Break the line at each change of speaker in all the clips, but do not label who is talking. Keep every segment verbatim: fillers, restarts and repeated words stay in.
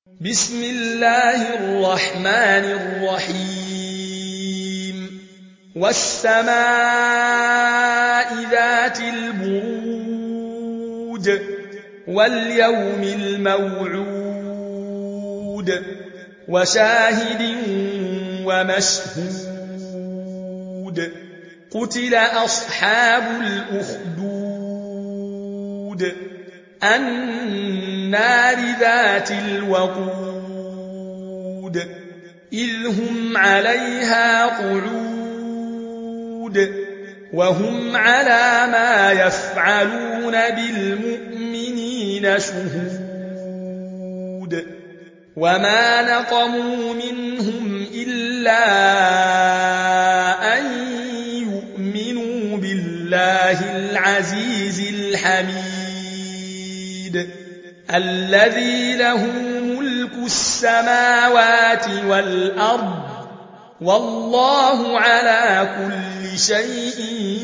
بسم الله الرحمن الرحيم والسماء ذات البروج واليوم الموعود وشاهد ومشهود قتل أصحاب الأخدود النار ذات الوقود إذ هم عليها قعود وهم على ما يفعلون بالمؤمنين شهود وما نقموا منهم إلا أن يؤمنوا بالله العزيز الحميد الذي له ملك السماوات والأرض والله على كل شيء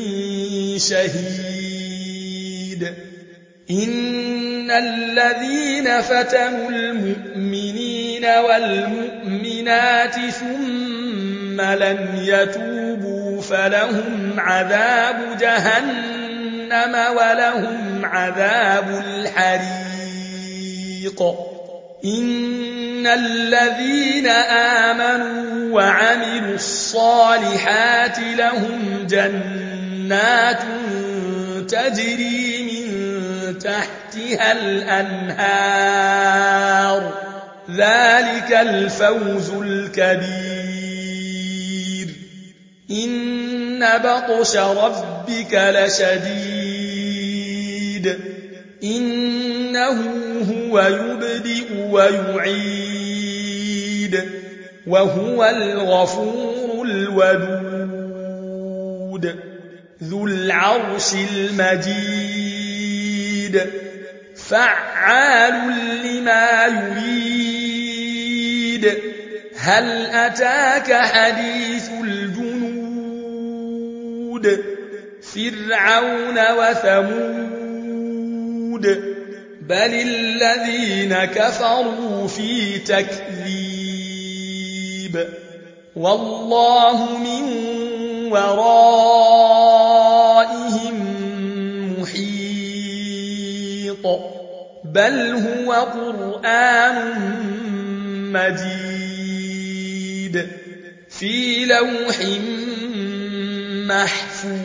شهيد إن الذين فتنوا المؤمنين والمؤمنات ثم لم يتوبوا فلهم عذاب جهنم ولهم عذاب الحريق إن الذين آمنوا وعملوا الصالحات لهم جنات تجري من تحتها الأنهار ذلك الفوز الكبير إن بطش ربك لشديد إنه هو يبدئ ويعيد وهو الغفور الودود ذو العرش المجيد فعال لما يريد هل أتاك حديث الجنود فرعون وثمود بل الذين كفروا في تكذيب والله من ورائهم محيط بل هو قرآن مجيد في لوح محفوظ